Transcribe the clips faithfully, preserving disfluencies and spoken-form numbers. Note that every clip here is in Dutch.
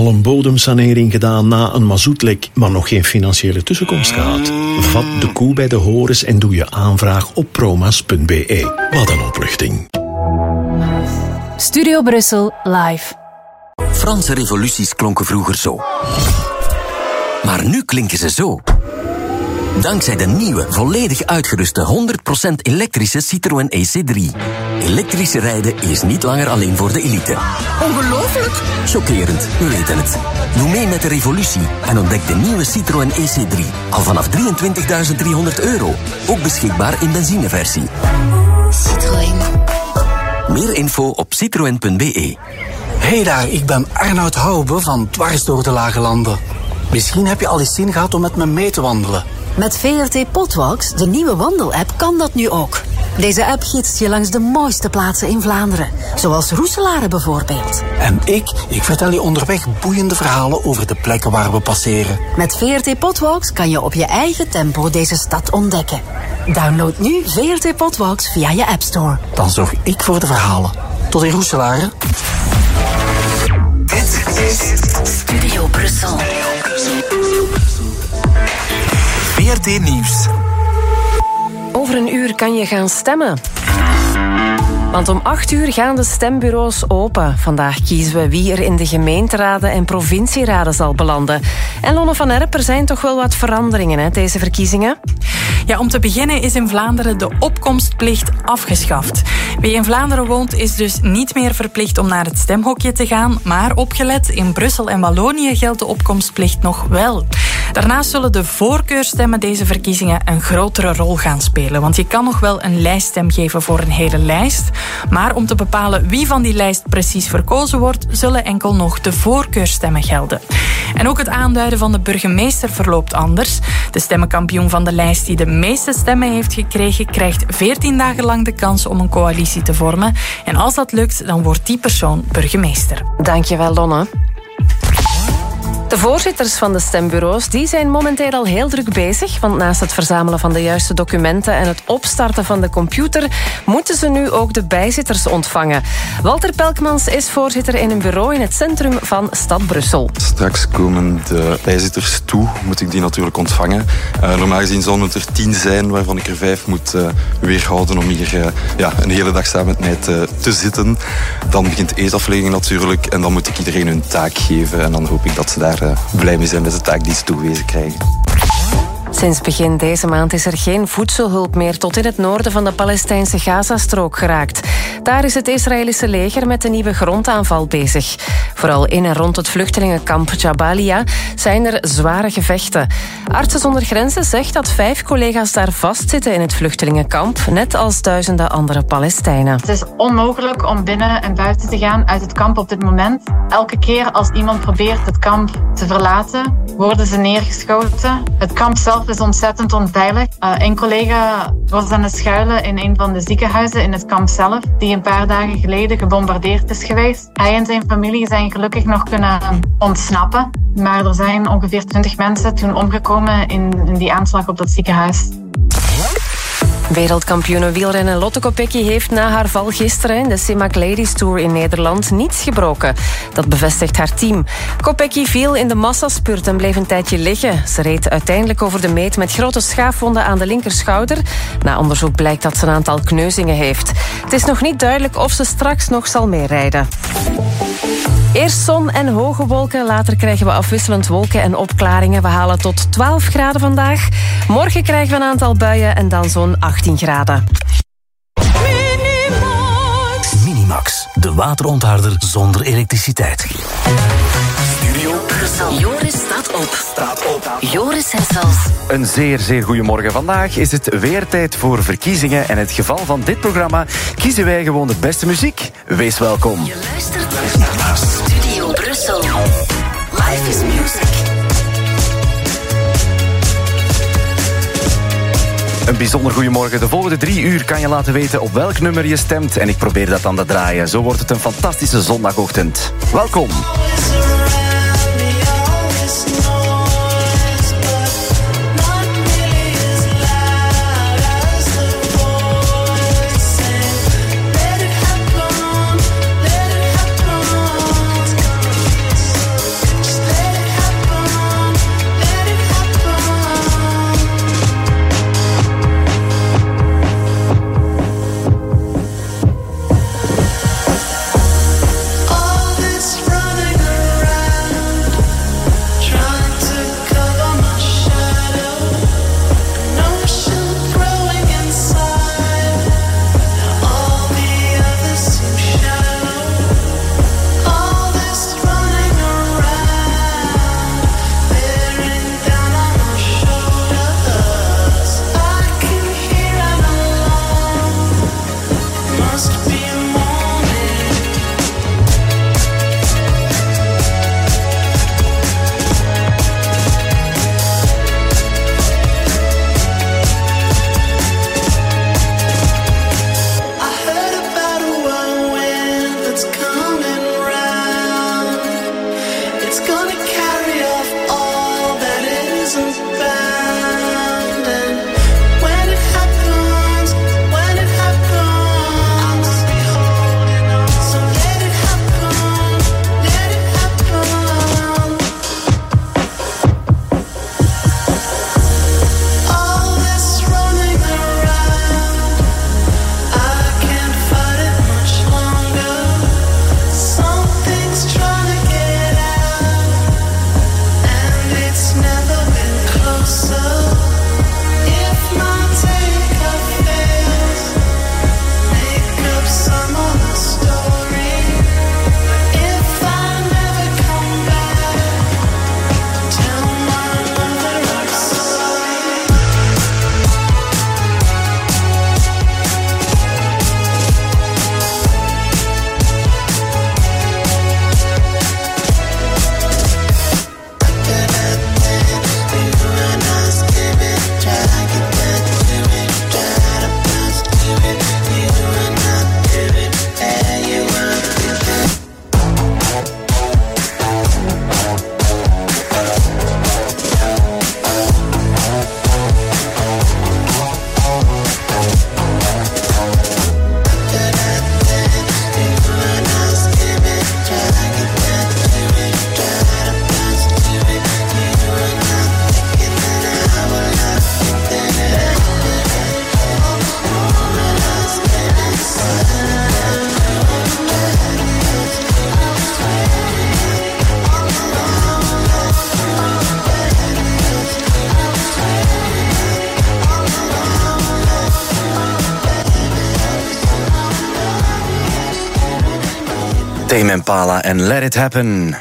een bodemsanering gedaan na een mazoetlek, maar nog geen financiële tussenkomst gehad? Vat de koe bij de horens en doe je aanvraag op promas punt b e. Wat een opluchting. Studio Brussel live. Franse revoluties klonken vroeger zo. Maar nu klinken ze zo. Dankzij de nieuwe, volledig uitgeruste honderd procent elektrische Citroën E C drie. Elektrische rijden is niet langer alleen voor de elite. Ongelooflijk! Chockerend, we weten het. Doe mee met de revolutie en ontdek de nieuwe Citroën E C drie. Al vanaf drieëntwintigduizend driehonderd euro. Ook beschikbaar in benzineversie. Citroën. Meer info op citroën punt b e. Hey daar, ik ben Arnoud Hoube van Dwars door de Lage Landen. Misschien heb je al eens zin gehad om met me mee te wandelen. Met V R T Potwalks, de nieuwe wandelapp, kan dat nu ook. Deze app gidst je langs de mooiste plaatsen in Vlaanderen. Zoals Roeselare bijvoorbeeld. En ik, ik vertel je onderweg boeiende verhalen over de plekken waar we passeren. Met V R T Potwalks kan je op je eigen tempo deze stad ontdekken. Download nu V R T Potwalks via je App Store. Dan zorg ik voor de verhalen. Tot in Roeselare. Dit is Studio Brussel. V R T Nieuws. Over een uur kan je gaan stemmen. Want om acht uur gaan de stembureaus open. Vandaag kiezen we wie er in de gemeenteraden en provincieraden zal belanden. En Lonne van Erp, er zijn toch wel wat veranderingen, hè, deze verkiezingen? Ja, om te beginnen is in Vlaanderen de opkomstplicht afgeschaft. Wie in Vlaanderen woont is dus niet meer verplicht om naar het stemhokje te gaan. Maar opgelet, in Brussel en Wallonië geldt de opkomstplicht nog wel. Daarnaast zullen de voorkeurstemmen deze verkiezingen een grotere rol gaan spelen. Want je kan nog wel een lijststem geven voor een hele lijst. Maar om te bepalen wie van die lijst precies verkozen wordt, zullen enkel nog de voorkeurstemmen gelden. En ook het aanduiden van de burgemeester verloopt anders. De stemmenkampioen van de lijst die de meeste stemmen heeft gekregen, krijgt veertien dagen lang de kans om een coalitie te vormen. En als dat lukt, dan wordt die persoon burgemeester. Dankjewel, Lonne. De voorzitters van de stembureaus die zijn momenteel al heel druk bezig, want naast het verzamelen van de juiste documenten en het opstarten van de computer moeten ze nu ook de bijzitters ontvangen. Walter Pelkmans is voorzitter in een bureau in het centrum van stad Brussel. Straks komen de bijzitters toe, moet ik die natuurlijk ontvangen. Uh, normaal gezien zouden het er tien zijn, waarvan ik er vijf moet uh, weerhouden om hier uh, ja, een hele dag samen met mij te, te zitten. Dan begint de eetaflegging natuurlijk en dan moet ik iedereen hun taak geven en dan hoop ik dat ze daar Uh, blij mee zijn met de taak die ze toegewezen krijgen. Sinds begin deze maand is er geen voedselhulp meer tot in het noorden van de Palestijnse Gazastrook geraakt. Daar is het Israëlische leger met een nieuwe grondaanval bezig. Vooral in en rond het vluchtelingenkamp Jabalia zijn er zware gevechten. Artsen zonder Grenzen zegt dat vijf collega's daar vastzitten in het vluchtelingenkamp, net als duizenden andere Palestijnen. Het is onmogelijk om binnen en buiten te gaan uit het kamp op dit moment. Elke keer als iemand probeert het kamp te verlaten, worden ze neergeschoten. Het kamp zelf is ontzettend onveilig. Uh, een collega was aan het schuilen in een van de ziekenhuizen in het kamp zelf, die een paar dagen geleden gebombardeerd is geweest. Hij en zijn familie zijn gelukkig nog kunnen ontsnappen. Maar er zijn ongeveer twintig mensen toen omgekomen in, in die aanslag op dat ziekenhuis. Wereldkampioene wielrennen Lotte Kopecky heeft na haar val gisteren in de Simac Ladies Tour in Nederland niets gebroken. Dat bevestigt haar team. Kopecky viel in de massaspurt en bleef een tijdje liggen. Ze reed uiteindelijk over de meet met grote schaafwonden aan de linkerschouder. Na onderzoek blijkt dat ze een aantal kneuzingen heeft. Het is nog niet duidelijk of ze straks nog zal meerijden. Eerst zon en hoge wolken, later krijgen we afwisselend wolken en opklaringen. We halen tot twaalf graden vandaag. Morgen krijgen we een aantal buien en dan zo'n achttien graden. Minimax. Minimax, de waterontharder zonder elektriciteit. Studio Brussel. Joris staat op. Staat op. Joris Hessels. Een zeer, zeer goedemorgen. Vandaag is het weer tijd voor verkiezingen. En in het geval van dit programma kiezen wij gewoon de beste muziek. Wees welkom. Je luistert naar Studio Brussel. Life is music. Een bijzonder goedemorgen. De volgende drie uur kan je laten weten op welk nummer je stemt. En ik probeer dat aan te draaien. Zo wordt het een fantastische zondagochtend. Welkom. Tame Impala en Let It Happen.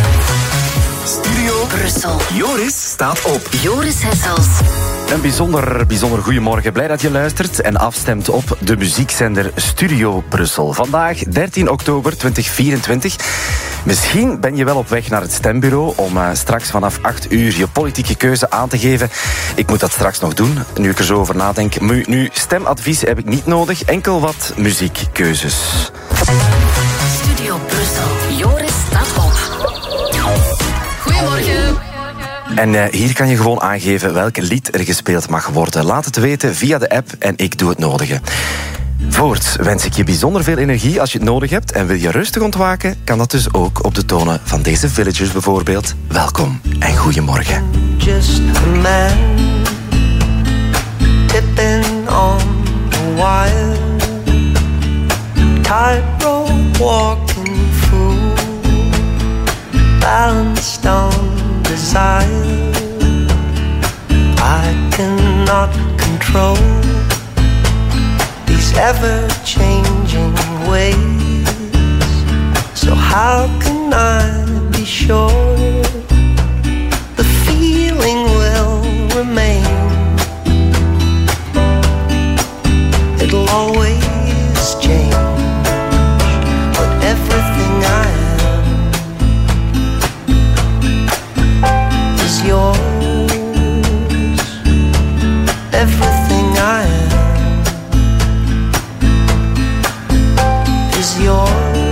Studio Brussel. Joris staat op. Joris Hessels. Een bijzonder, bijzonder goedemorgen. Blij dat je luistert en afstemt op de muziekzender Studio Brussel. Vandaag, dertien oktober tweeduizend vierentwintig. Misschien ben je wel op weg naar het stembureau om uh, straks vanaf acht uur je politieke keuze aan te geven. Ik moet dat straks nog doen, nu ik er zo over nadenk. Nu, nu stemadvies heb ik niet nodig, enkel wat muziekkeuzes. Studio Brussel. Joris staat op. Goedemorgen. En uh, hier kan je gewoon aangeven welk lied er gespeeld mag worden. Laat het weten via de app en ik doe het nodige. Voorts wens ik je bijzonder veel energie als je het nodig hebt. En wil je rustig ontwaken, kan dat dus ook op de tonen van deze Villagers bijvoorbeeld. Welkom en goedemorgen. Just a man tipping on a wire, tightrope walking fool, balanced on desire. I cannot control these ever-changing ways. So how can I be sure the feeling will remain? It'll always change, but everything I am is yours. Everything I am is yours.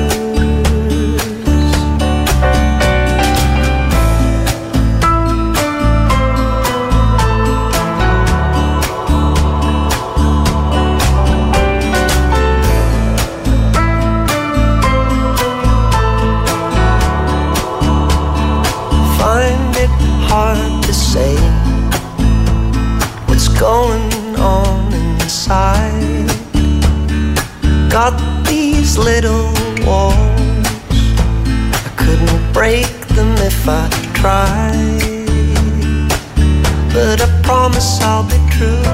Find it hard to say what's going on inside. Got these little walls, I couldn't break them if I tried, but I promise I'll be true,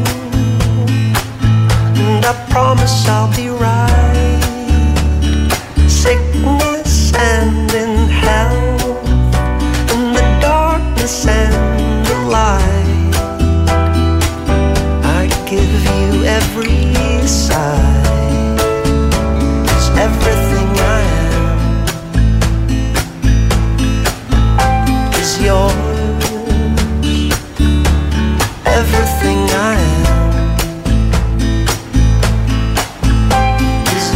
and I promise I'll be right. Sickness and in health, in the darkness and the light, I give you every side, 'cause everything I am is yours. Everything I am is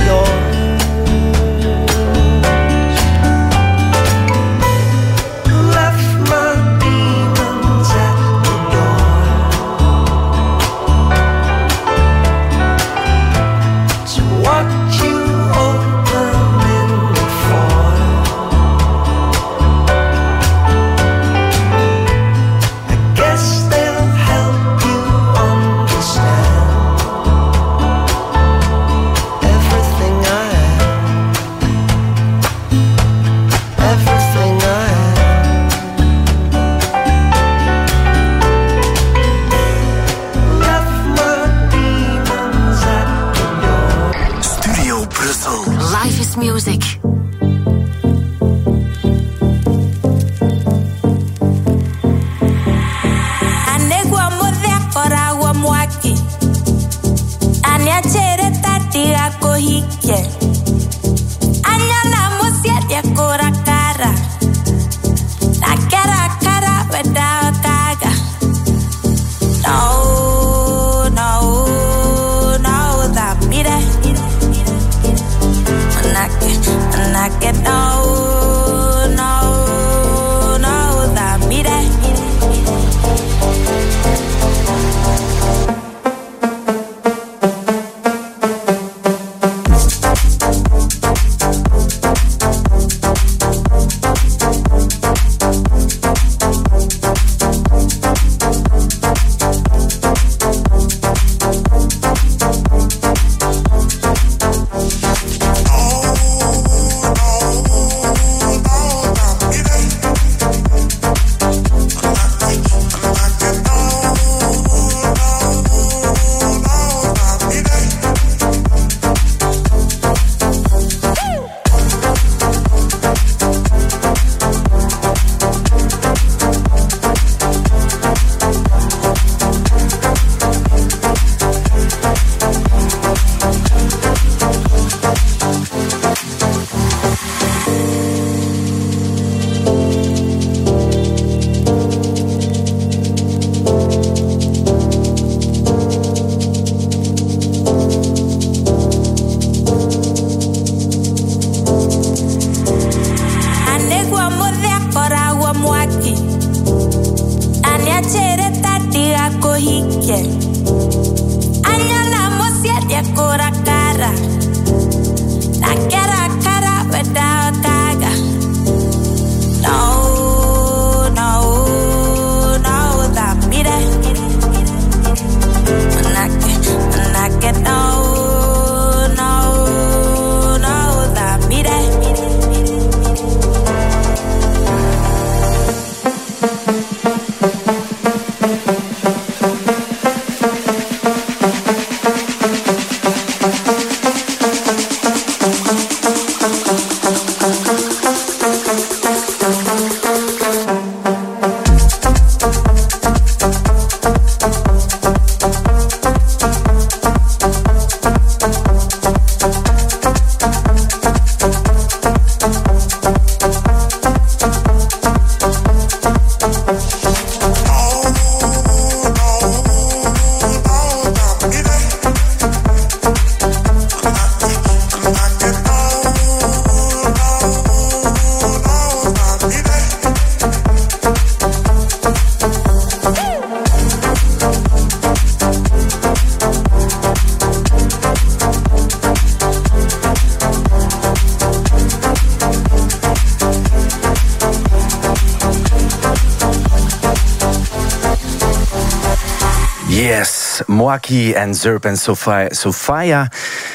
Yes, Moaki en Zerp en Sofia, Sofia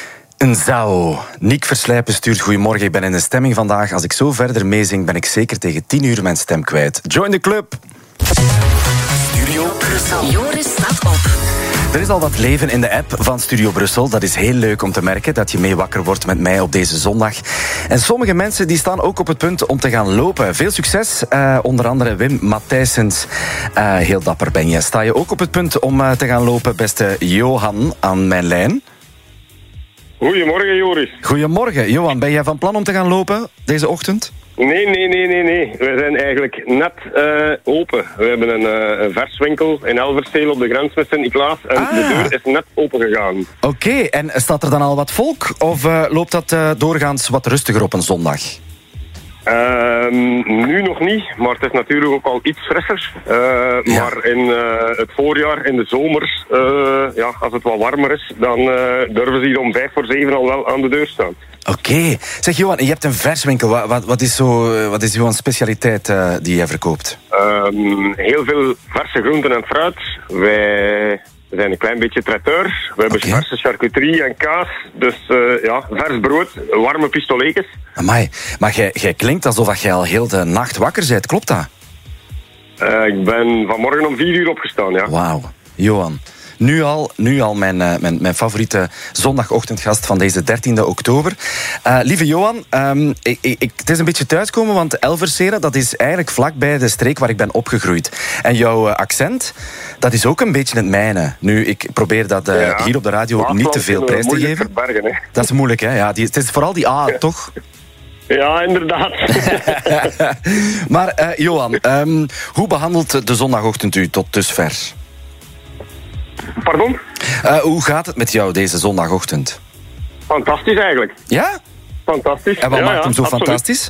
Nzao. Nick Verslijpen stuurt goedemorgen, ik ben in de stemming vandaag. Als ik zo verder meezing, ben ik zeker tegen tien uur mijn stem kwijt. Join the club! Studio Brussel. Joris staat op. Er is al wat leven in de app van Studio Brussel. Dat is heel leuk om te merken, dat je mee wakker wordt met mij op deze zondag. En sommige mensen die staan ook op het punt om te gaan lopen. Veel succes, uh, onder andere Wim Matthijsens. Uh, heel dapper ben je. Sta je ook op het punt om uh, te gaan lopen, beste Johan aan mijn lijn? Goedemorgen, Joris. Goedemorgen. Johan, ben jij van plan om te gaan lopen deze ochtend? Nee, nee, nee, nee, nee. We zijn eigenlijk net uh, open. We hebben een, uh, een verswinkel in Elverseel op de grens met Sint-Niklaas. En ah. de deur is net open gegaan. Oké, okay. En staat er dan al wat volk? Of uh, loopt dat uh, doorgaans wat rustiger op een zondag? Uh, nu nog niet, maar het is natuurlijk ook al iets frisser. Uh, ja. Maar in uh, het voorjaar, in de zomers, uh, ja, als het wat warmer is, dan uh, durven ze hier om vijf voor zeven al wel aan de deur staan. Oké. Okay. Zeg Johan, je hebt een verswinkel. Wat, wat, wat is zo, wat is jouw specialiteit uh, die jij verkoopt? Uh, heel veel verse groenten en fruit. Wij... We zijn een klein beetje traiteur. We hebben okay. verse charcuterie en kaas. Dus uh, ja, vers brood, warme pistoletjes. Amai, maar jij, jij klinkt alsof jij al heel de nacht wakker bent. Klopt dat? Uh, ik ben vanmorgen om vier uur opgestaan, ja. Wauw. Johan, nu al, nu al mijn, uh, mijn, mijn favoriete zondagochtendgast van deze dertiende oktober. Uh, lieve Johan, um, ik, ik, het is een beetje thuiskomen, want Elversele, dat is eigenlijk vlakbij de streek waar ik ben opgegroeid. En jouw uh, accent, dat is ook een beetje het mijne. Nu, ik probeer dat uh, ja. hier op de radio Waasland niet te veel prijs te geven. Verbergen, dat is moeilijk, hè? Ja, die, het is vooral die A, ja. toch? Ja, inderdaad. Maar uh, Johan, um, hoe behandelt de zondagochtend u tot dusver? Pardon? Uh, hoe gaat het met jou deze zondagochtend? Fantastisch eigenlijk. Ja? Fantastisch. En wat ja, maakt ja, hem zo absoluut. fantastisch?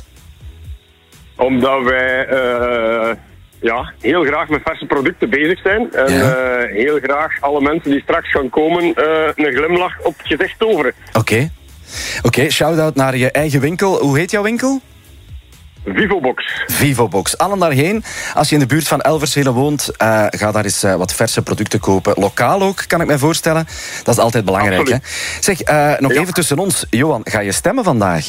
Omdat wij uh, ja, heel graag met verse producten bezig zijn. En ja. uh, heel graag alle mensen die straks gaan komen uh, een glimlach op het gezicht toveren. Oké. Okay. Oké, okay, shout-out naar je eigen winkel. Hoe heet jouw winkel? Vivobox. Vivobox. Allen daarheen. Als je in de buurt van Elversele woont, uh, ga daar eens uh, wat verse producten kopen. Lokaal ook, kan ik me voorstellen. Dat is altijd belangrijk. Hè? Zeg, uh, nog ja. even tussen ons. Johan, ga je stemmen vandaag?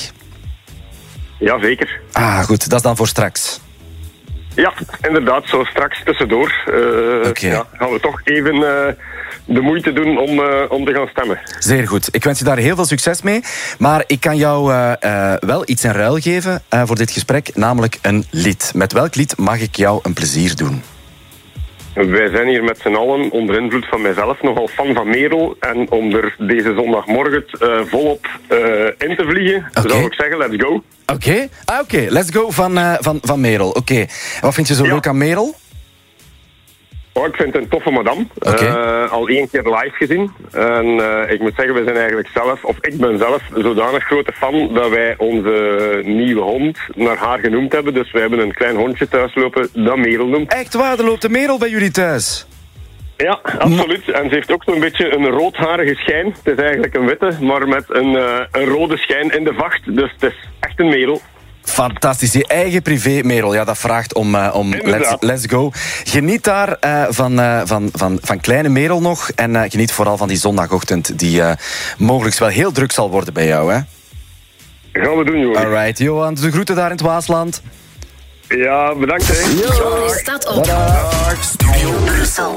Ja, zeker. Ah, goed. Dat is dan voor straks. Ja, inderdaad. Zo straks tussendoor uh, okay. ja, gaan we toch even uh, de moeite doen om, uh, om te gaan stemmen. Zeer goed. Ik wens je daar heel veel succes mee. Maar ik kan jou uh, uh, wel iets in ruil geven uh, voor dit gesprek, namelijk een lied. Met welk lied mag ik jou een plezier doen? wij zijn hier met z'n allen onder invloed van mijzelf nogal fan van Merel. En om er deze zondagmorgen uh, volop uh, in te vliegen, okay. zou ik zeggen, let's go. Oké, okay. ah, oké, okay. let's go van, uh, van, van Merel. Oké, okay. Wat vind je zo ja. leuk aan Merel? Oh, ik vind het een toffe madame. Okay. Uh, al één keer live gezien. En uh, ik moet zeggen, we zijn eigenlijk zelf, of ik ben zelf zodanig grote fan dat wij onze nieuwe hond naar haar genoemd hebben. Dus wij hebben een klein hondje thuis lopen dat Merel noemt. Echt waar, er loopt een Merel bij jullie thuis? Ja, absoluut. En ze heeft ook zo'n beetje een roodharige schijn. Het is eigenlijk een witte, maar met een, uh, een rode schijn in de vacht. Dus het is echt een Merel. Fantastisch, je eigen privé Merel. Ja, dat vraagt om, uh, om let's, let's go. Geniet daar uh, van, uh, van, van, van kleine Merel nog. En uh, geniet vooral van die zondagochtend die uh, mogelijk wel heel druk zal worden bij jou, hè? Gaan we doen, Johan. Alright, Johan. De groeten daar in het Waasland. Ja, bedankt, hè. Joris staat op. Dag. Studio Brussel.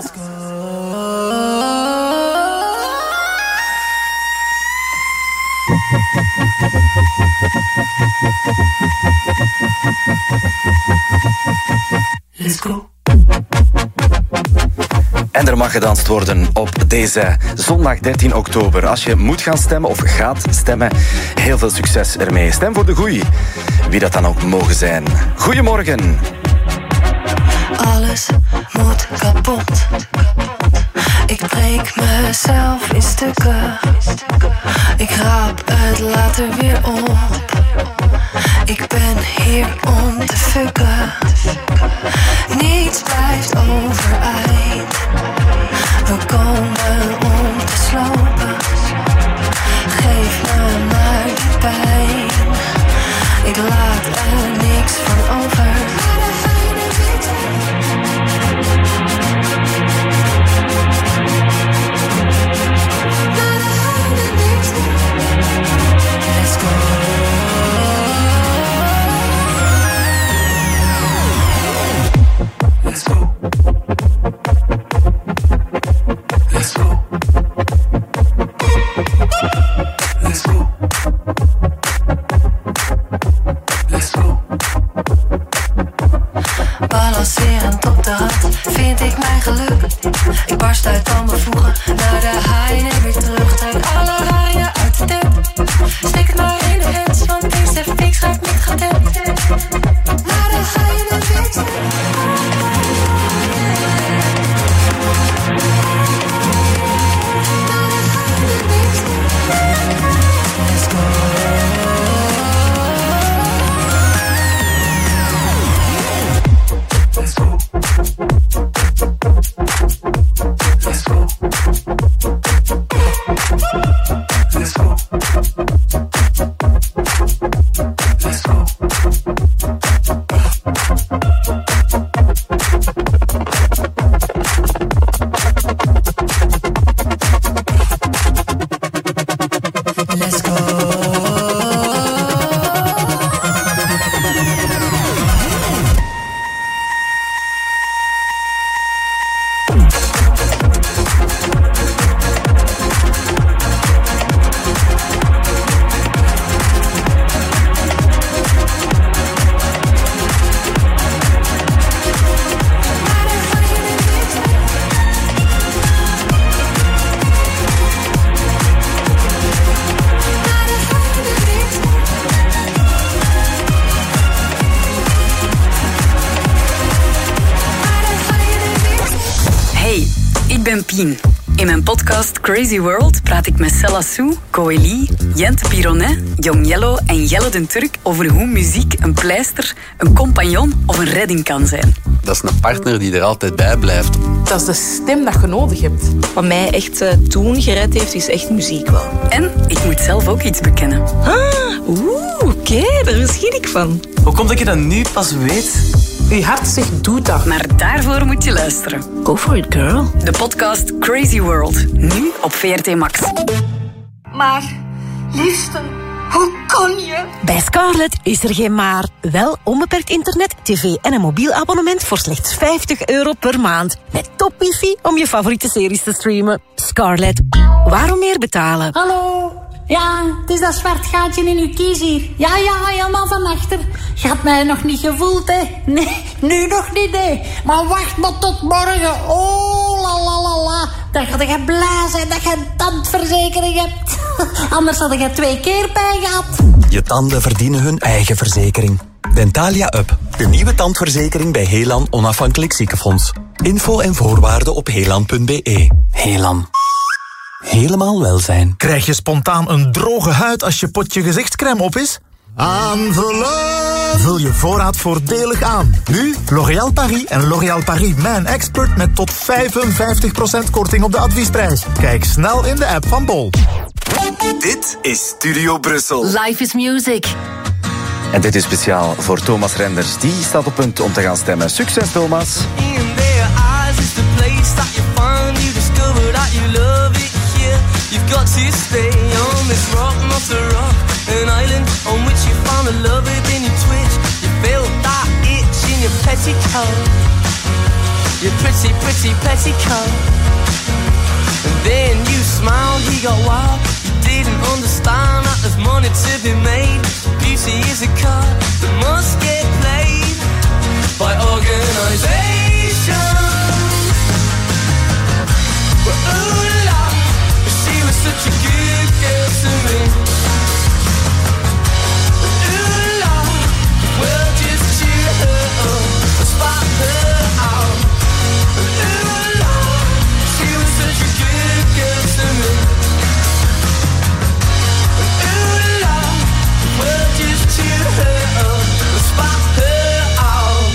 Let's go. En er mag gedanst worden op deze zondag dertien oktober. Als je moet gaan stemmen of gaat stemmen, heel veel succes ermee. Stem voor de goeie, wie dat dan ook mogen zijn. Goedemorgen. Alles moet kapot. Ik breek mezelf in stukken. Ik raap het later weer op. Ik ben hier om te fucken. Niets blijft overeind. We komen om te slopen. Geef me maar die pijn. Ik laat er niks van over. Balancerend op de rand vind ik mijn geluk. Ik barst uit al mijn voegen naar de haai en weer terug. Trek alle haaien uit de tent. Steek het maar in de hens, want deze fix gaat niet gedempt. Naar de haai en weer terug. In mijn podcast Crazy World praat ik met Sella Sue, Coeli, Jente Pironet, Young Yellow en Jelle den Turk over hoe muziek een pleister, een compagnon of een redding kan zijn. Dat is een partner die er altijd bij blijft. Dat is de stem dat je nodig hebt. Wat mij echt uh, toen gered heeft, is echt muziek wel. En ik moet zelf ook iets bekennen. Ah, oeh, oké, okay, daar verschiet ik van. Hoe komt dat je dat nu pas weet? Uw hart zegt, doe dat. Maar daarvoor moet je luisteren. Go for it, girl. De podcast Crazy World. Nu op V R T Max. Maar, liefste, hoe kon je? Bij Scarlett is er geen maar. Wel onbeperkt internet, tv en een mobiel abonnement voor slechts vijftig euro per maand. Met top wifi om je favoriete series te streamen. Scarlett, waarom meer betalen? Hallo, Ja, het is dat zwart gaatje in uw kies hier. Ja, ja, helemaal van achter. Je had mij nog niet gevoeld, hè? Nee, nu nog niet, hè? Maar wacht maar tot morgen. Oh, la la la la. Dan ga je blij zijn dat je een tandverzekering hebt. Anders had je twee keer bij gehad. Je tanden verdienen hun eigen verzekering. Dentalia Up, de nieuwe tandverzekering bij Helan Onafhankelijk Ziekenfonds. Info en voorwaarden op helan punt be. Helan. Helemaal welzijn. Krijg je spontaan een droge huid als je potje gezichtscrème op is? Aanvullen! Vul je voorraad voordelig aan. Nu L'Oréal Paris en L'Oréal Paris Man Expert met tot vijfenvijftig procent korting op de adviesprijs. Kijk snel in de app van Bol. Dit is Studio Brussel. Life is music. En dit is speciaal voor Thomas Renders. Die staat op punt om te gaan stemmen. Succes, Thomas. In their eyes is the place that you find. You discover that you love it here. You've got to stay on this rock, not a rock. An island on which you found a lover, then you twitch. You feel that itch in your petticoat. Your pretty, pretty petticoat. And then you smiled, he got wild. You didn't understand that there's money to be made. Beauty is a card that must get played by organization. But ooh la, she was such a good girl to me. But ooh la, well just cheer her up, spot her out. But ooh la, she was such a good girl to me. But ooh la, well just cheer her up, spot her out.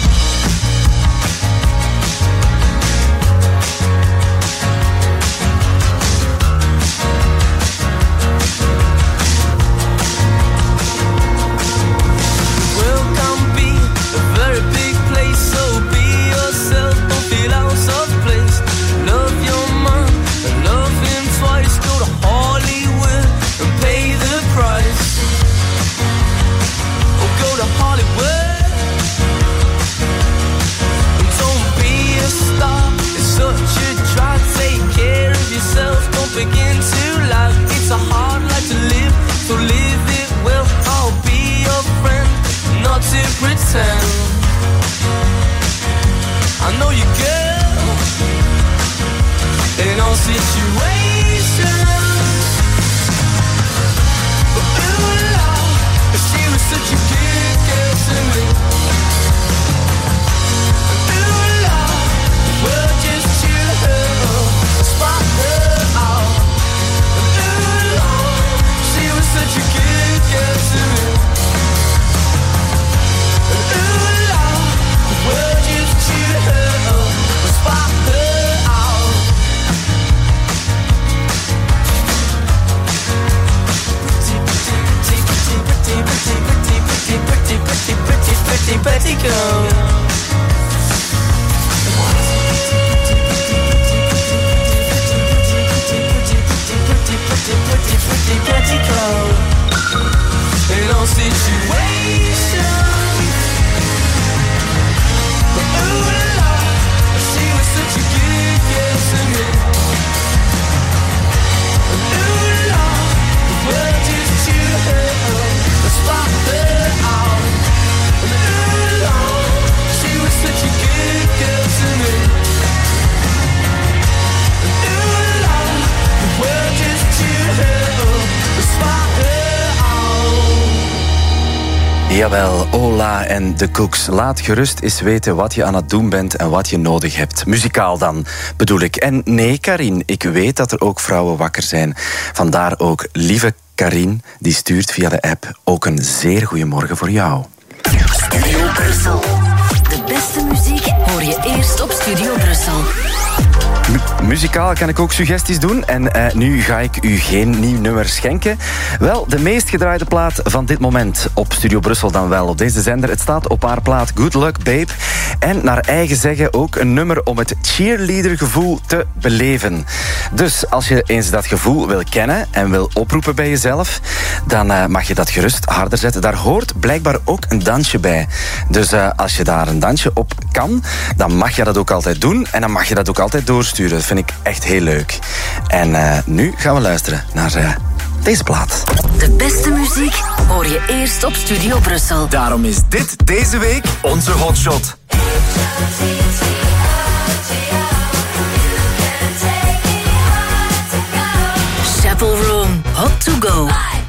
Begin to laugh, it's a hard life to live, so live it well. I'll be your friend, not to pretend. I know you, girl, in all situations. But ooh la, she was such a good girl to me. Ooh la, well just cheer her up, spot her out. Such a good girl to me. And ooh la, well just cheer her up, spot her out. Pretty, pretty, pretty, pretty, pretty, pretty, pretty, pretty, pretty, pretty, pretty girl. Pretty, pretty, pretty, pretty girl. In all situations. But ooh la, she was such a good girl to me. But ooh la, well just cheer her up, spot her out. But ooh la, she was such a good girl to me. But ooh la, well just cheer her up, spot her out. Jawel, Ola en de Cooks. Laat gerust eens weten wat je aan het doen bent en wat je nodig hebt. Muzikaal dan, bedoel ik. En nee, Karin, ik weet dat er ook vrouwen wakker zijn. Vandaar ook lieve Karin, die stuurt via de app ook een zeer goede morgen voor jou. Studio Brussel. De beste muziek hoor je eerst op Studio Brussel. Mu- muzikaal kan ik ook suggesties doen. En uh, nu ga ik u geen nieuw nummer schenken. Wel, de meest gedraaide plaat van dit moment op Studio Brussel dan wel. Op deze zender. Het staat op haar plaat Good Luck Babe. En naar eigen zeggen ook een nummer om het cheerleader-gevoel te beleven. Dus als je eens dat gevoel wil kennen en wil oproepen bij jezelf, dan uh, mag je dat gerust harder zetten. Daar hoort blijkbaar ook een dansje bij. Dus uh, als je daar een dansje op kan, dan mag je dat ook altijd doen. En dan mag je dat ook altijd doorsturen. Dat vind ik echt heel leuk. En uh, nu gaan we luisteren naar uh, deze plaat. De beste muziek hoor je eerst op Studio Brussel. Daarom is dit deze week onze hotshot. Chapel Room, Hot to Go.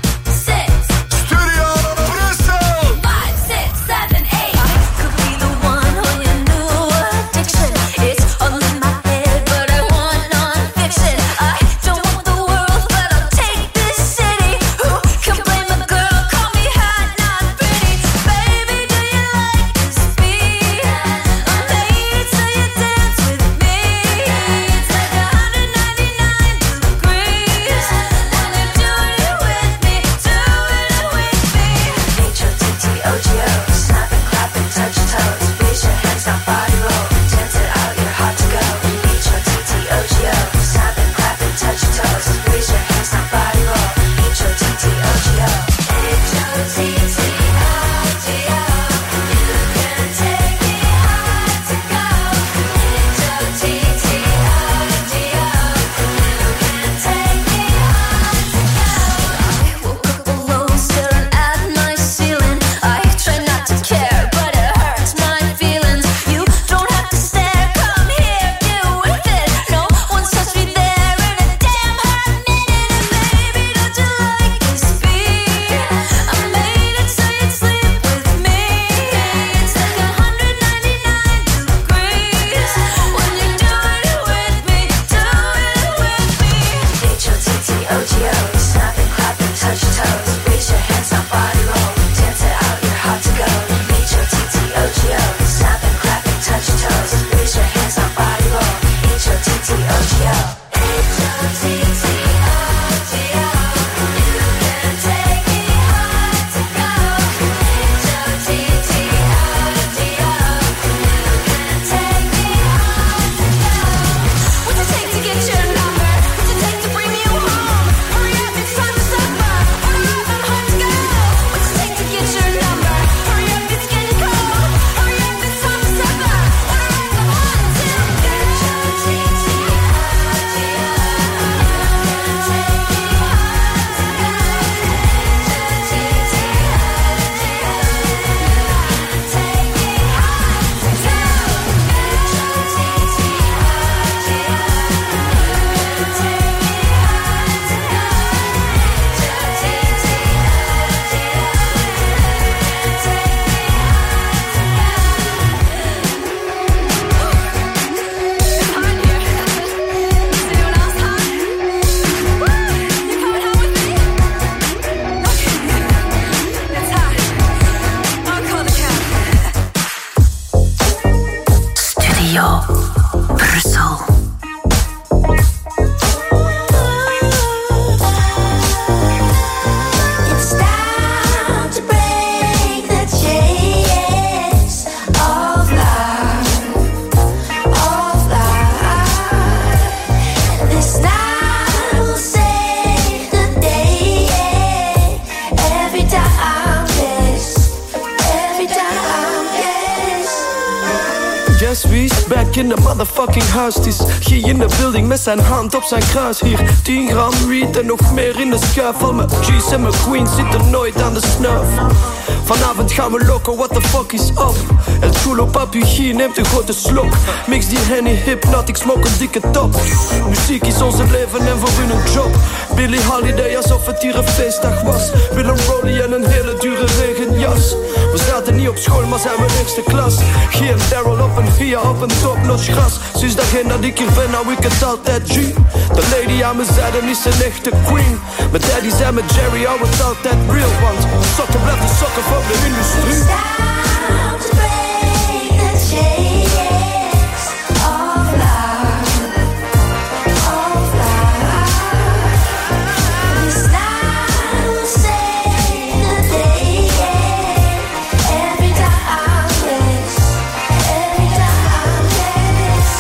In de motherfucking huis, het is G in de building met zijn hand op zijn kruis. Hier tien gram weed en nog meer in de schuif. Al mijn G's en mijn queens zitten nooit aan de snuif. Vanavond gaan we loco, what the fuck is up? El chulo papi G neemt een grote slok. Mix die Henny Hypnot, ik smoke een dikke top. Muziek is onze leven en voor hun een job. Billie Holiday alsof het hier een feestdag was. Willem Rollie en een hele dure regenjas. We zaten niet op school, maar zijn we eerste klas. G en Daryl op een via op een top-notch gras. Sinds dagene dat ik hier ben, nou ik het altijd G. De lady aan mijn zijde is een echte queen. Mijn daddy zei met Jerry, hou het altijd real. Want sokken blijft de sokken van de industrie.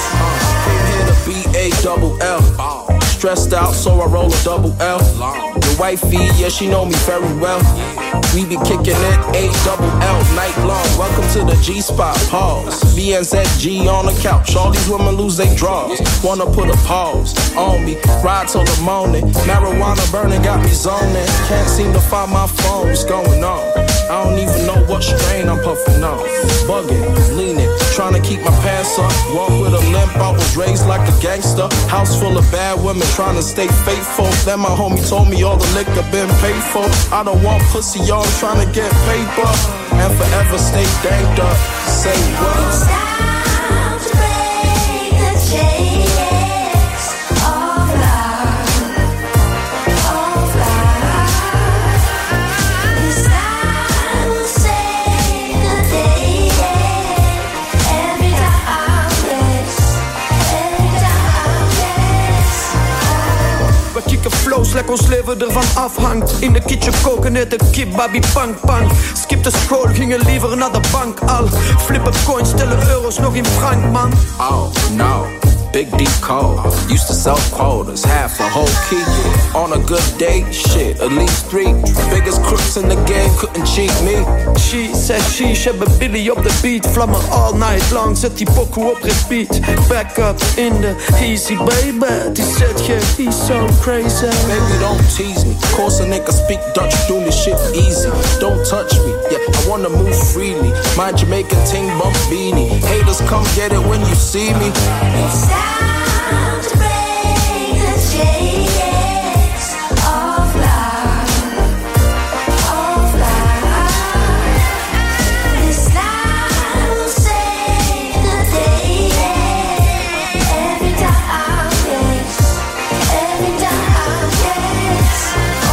Stressed out, so I roll a double L. Your wifey, yeah, she know me very well. We be kicking it, A double L, night long. Welcome to the G-spot, pause. B N Z G on the couch. All these women lose their drawers. Wanna put a pause on me. Ride till the morning. Marijuana burning got me zoning. Can't seem to find my phone. What's going on? I don't even know what strain I'm puffing on. Bugging, leaning, trying to keep my pants up. Walk with a limp, I was raised like a gangster. House full of bad women trying to stay faithful. Then my homie told me all the liquor been paid for. I don't want pussy, y'all trying to get paper. And forever stay danked up. Say what? Flows, lekker ons leven ervan afhangt. In de kitchen koken net een kip, baby pang pang. Skip de school, gingen liever naar de bank al. Flippen coins, tellen euro's nog in frank man. Oh no, big deep cold. Used to sell quotas, half a whole key. On a good day, shit, at least three. Biggest crooks in the game couldn't cheat me. She said she, she hebben Billy op de beat. Vlammen all night long, zet die pokoe op repeat. Back up in the easy baby. Die zet je, he's so crazy. Baby don't tease me, course a nigga speak Dutch, do me shit easy. Don't touch me, yeah, I wanna move freely. My Jamaican ting bump beanie. Haters come get it when you see me. It's time to break the chains of love, of love. It's time to save the day. Every time, yes, every time, yes.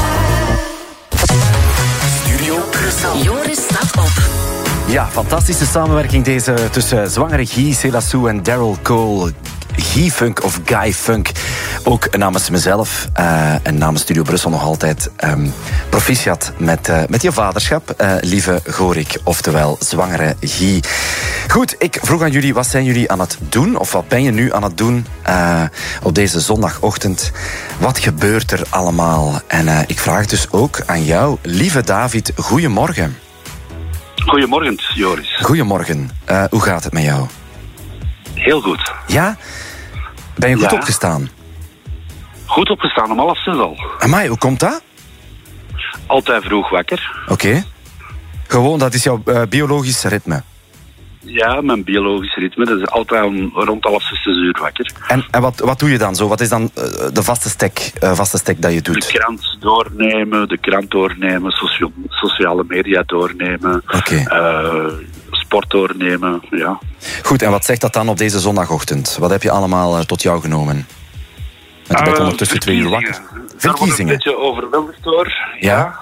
Studio Brussel. Joris staat op. Ja, fantastische samenwerking deze tussen zwangere Guy Selassou en Daryl Cole. Guy Funk of Guy Funk. Ook namens mezelf uh, en namens Studio Brussel nog altijd um, proficiat met, uh, met je vaderschap, uh, lieve Gorik, oftewel zwangere Guy. Goed, ik vroeg aan jullie, wat zijn jullie aan het doen? Of wat ben je nu aan het doen uh, op deze zondagochtend? Wat gebeurt er allemaal? En uh, ik vraag dus ook aan jou, lieve David, goedemorgen. Goedemorgen, Joris. Goedemorgen. Uh, hoe gaat het met jou? Heel goed. Ja? Ben je goed ja. opgestaan? Goed opgestaan, om half zes al. Amai, hoe komt dat? Altijd vroeg wakker. Oké. Okay. Gewoon, dat is jouw uh, biologisch ritme? Ja, mijn biologisch ritme. Dat is altijd om, rond half zes uur wakker. En, en wat, wat doe je dan zo? Wat is dan uh, de vaste stek, uh, vaste stek dat je doet? De krant doornemen, de krant doornemen, socia- sociale media doornemen. Oké. Okay. Uh, sport doornemen, ja. Goed, en wat zegt dat dan op deze zondagochtend? Wat heb je allemaal uh, tot jou genomen? Met je bent uh, ondertussen twee uur wakker. Verkiezingen. Daar word ik een beetje overweldigd door. Ja. ja.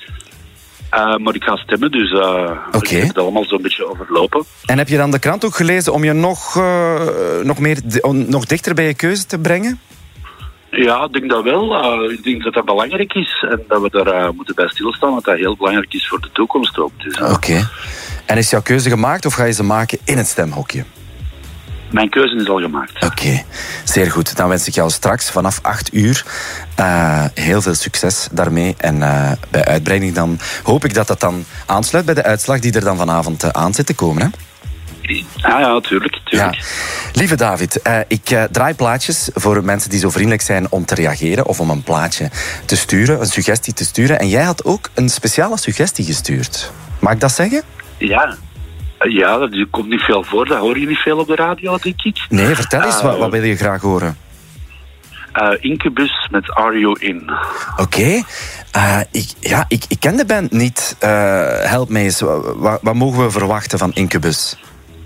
Uh, maar ik ga stemmen, dus uh, okay. ik heb het allemaal zo'n beetje overlopen. En heb je dan de krant ook gelezen om je nog, uh, nog, meer, nog dichter bij je keuze te brengen? Ja, ik denk dat wel. Uh, ik denk dat dat belangrijk is en dat we daar uh, moeten bij stilstaan, dat dat heel belangrijk is voor de toekomst ook. Dus, uh. Oké. Okay. En is jouw keuze gemaakt of ga je ze maken in het stemhokje? Mijn keuze is al gemaakt. Oké, okay. Zeer goed. Dan wens ik jou straks vanaf acht uur uh, heel veel succes daarmee. En uh, bij uitbreiding dan hoop ik dat dat dan aansluit bij de uitslag die er dan vanavond uh, aan zit te komen. Hè? Ja, ja, tuurlijk. tuurlijk. Ja. Lieve David, uh, ik uh, draai plaatjes voor mensen die zo vriendelijk zijn om te reageren of om een plaatje te sturen, een suggestie te sturen. En jij had ook een speciale suggestie gestuurd. Mag ik dat zeggen? Ja. Ja, dat komt niet veel voor. Dat hoor je niet veel op de radio, denk ik. Nee, vertel eens, uh, wat, wat wil je graag horen? Uh, Incubus met Are You In. Oké. Okay. Uh, ik, ja, ik, ik ken de band niet. Uh, help mij eens. Wat, wat mogen we verwachten van Incubus?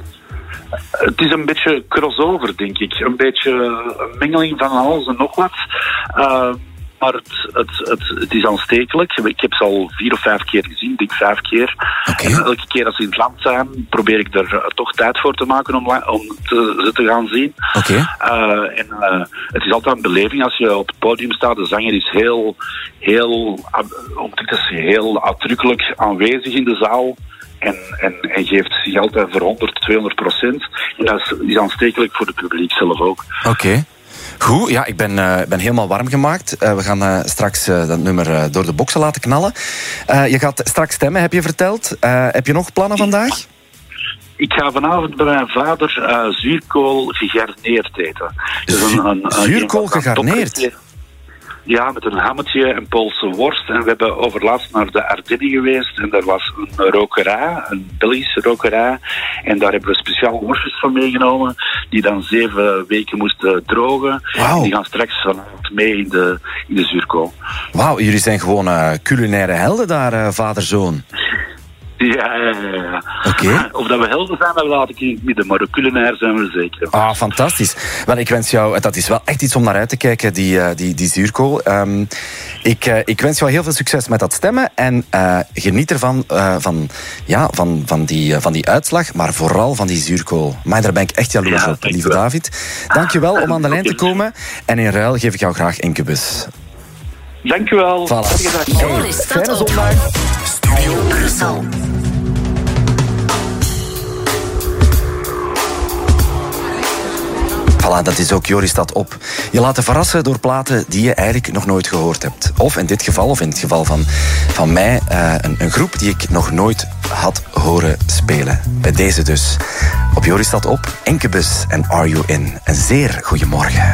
Het is een beetje crossover, denk ik. Een beetje een mengeling van alles en nog wat. Uh, maar het, het, het, het is aanstekelijk. Ik heb ze al vier of vijf keer gezien, denk vijf keer. Okay. En elke keer als ze in het land zijn, probeer ik er toch tijd voor te maken om, om te, ze te gaan zien. Okay. Uh, en uh, het is altijd een beleving als je op het podium staat. De zanger is heel, heel, uh, heel uitdrukkelijk aanwezig in de zaal. En, en, en geeft zich altijd voor honderd, tweehonderd procent. En dat is, is aanstekelijk voor het publiek zelf ook. Oké. Okay. Goed, ja, ik ben, uh, ben helemaal warm gemaakt. Uh, we gaan uh, straks uh, dat nummer uh, door de boksen laten knallen. Uh, je gaat straks stemmen, heb je verteld. Uh, heb je nog plannen vandaag? Ik ga vanavond bij mijn vader uh, zuurkool gegarneerd eten. Dus een, een, een, zuurkool een gegarneerd? Ja, met een hammetje en Poolse worst. En we hebben overlaatst naar de Ardennen geweest. En daar was een rokerij, een Belgische rokerij. En daar hebben we speciaal worstjes van meegenomen. Die dan zeven weken moesten drogen. Wow. Die gaan straks vanavond mee in de, in de zuurkool. Wauw, jullie zijn gewoon uh, culinaire helden daar, uh, vader-zoon. Ja, ja, ja. Okay. Of dat we helden zijn, dat laat ik in het midden. Maar de culinair zijn we zeker. Ah, fantastisch. Wel, ik wens jou... Dat is wel echt iets om naar uit te kijken, die, uh, die, die zuurkool. Um, ik, uh, ik wens jou heel veel succes met dat stemmen. En uh, geniet ervan, uh, van, ja, van, van, die, uh, van die uitslag. Maar vooral van die zuurkool. Maar daar ben ik echt jaloers ja, op, lieve wel. David. Dank je wel om aan de lijn te komen. En in ruil geef ik jou graag Incubus. Dank je wel. Voilà. Hey, fijne zondag. Studio Brussel. Voilà, dat is ook Joris staat op. Je laten verrassen door platen die je eigenlijk nog nooit gehoord hebt. Of in dit geval, of in het geval van, van mij, uh, een, een groep die ik nog nooit had horen spelen. Bij deze dus. Op Joris staat op, Incubus en Are You In. Een zeer goeiemorgen.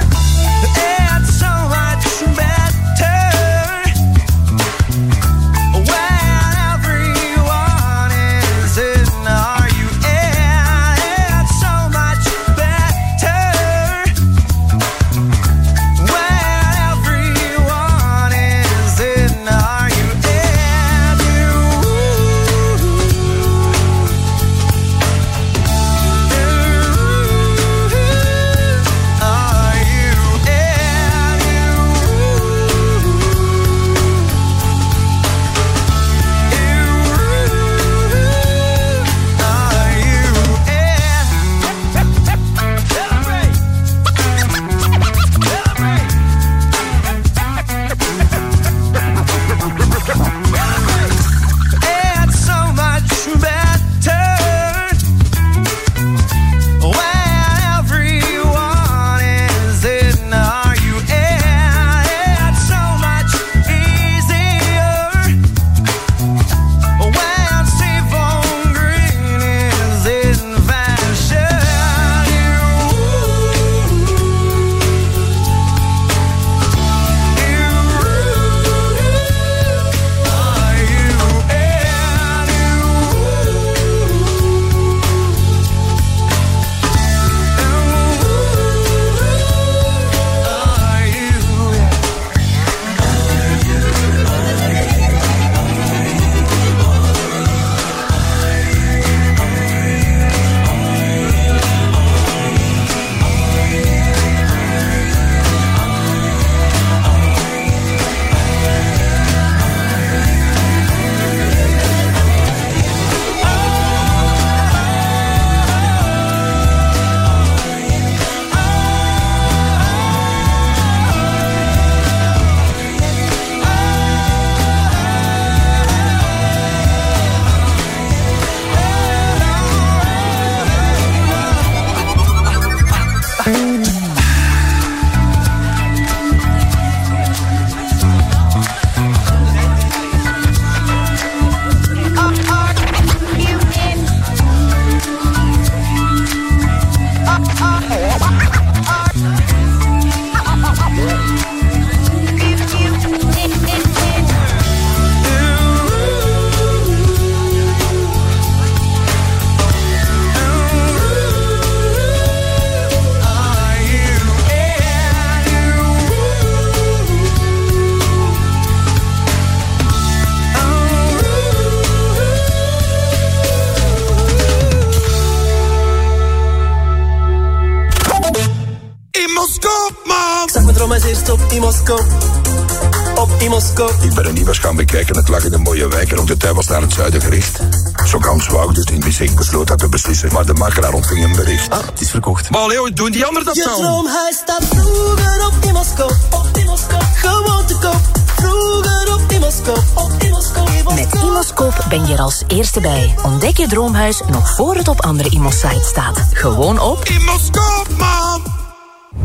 Ik ben er niet was gaan bekijken, het lag in een mooie wijk en ook de tuin was naar het zuiden gericht. Zo gans wou dus in wie ik besloot dat te beslissen, maar de makelaar ontving een bericht. Ah, het is verkocht. Maar Leo, doen die anderen dat je dan? Je droomhuis staat vroeger op Imoscoop, op Imoscoop. Gewoon te koop, vroeger op Imoscoop, op Imoscoop. Met Imoscoop ben je er als eerste bij. Ontdek je droomhuis nog voor het op andere Imos-sites staat. Gewoon op Imoscoop, man! De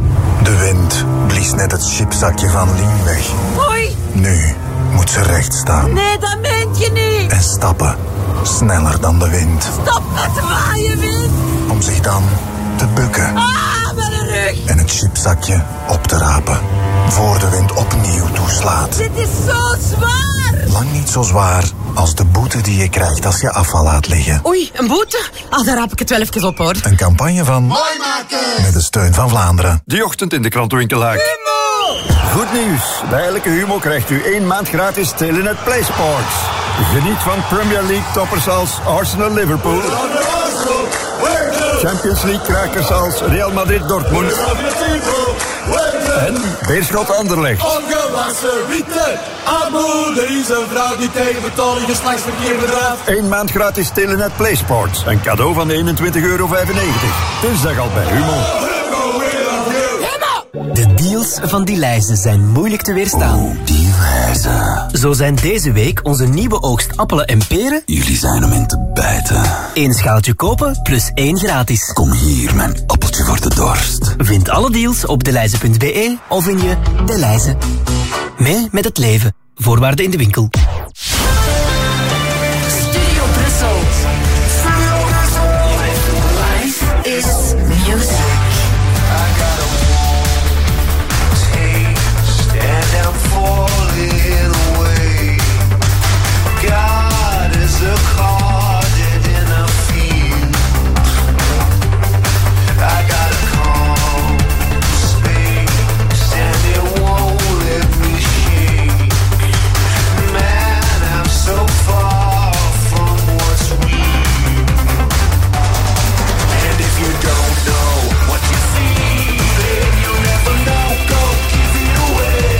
De wind blies net het chipzakje van Lien weg. Oei! Nu moet ze recht staan. Nee, dat meent je niet! En stappen, sneller dan de wind. Stop met waaien, wind! Om zich dan te bukken. Ah, mijn rug! En het chipzakje op te rapen. Voor de wind opnieuw toeslaat. Dit is zo zwaar! Lang niet zo zwaar als de boete die je krijgt als je afval laat liggen. Oei, een boete? Ah, daar raap ik het wel even op, hoor. Een campagne van... Mooi maken! Met de steun van Vlaanderen. Die ochtend in de krantenwinkel Haak. Goed nieuws. Bij elke Humo krijgt u één maand gratis Telenet Play Sports. Geniet van Premier League toppers als Arsenal Liverpool. Champions League krakers als Real Madrid Dortmund. En Beerschot Anderlecht. Ongewassen witte armoede is een vrouw die tegen betaling geslachtsverkeer bedrijft. Eén maand gratis Telenet Play Sports. Een cadeau van eenentwintig euro vijfennegentig. Dinsdag al bij Humo. De deals van Dielijze zijn moeilijk te weerstaan. Oh, Dielijze. Zo zijn deze week onze nieuwe oogst appelen en peren. Jullie zijn om in te bijten. Eén schaaltje kopen plus één gratis. Kom hier, mijn appeltje voor de dorst. Vind alle deals op delijze punt be of in je Dielijze. Mee met het leven. Voorwaarden in de winkel. Studio Brussel. Life is music. And I'm falling away. God is a carded in a field. I got a calm space and it won't let me shake. Man, I'm so far from what's real. And if you don't know what you feel, then you'll never know. Go give it away.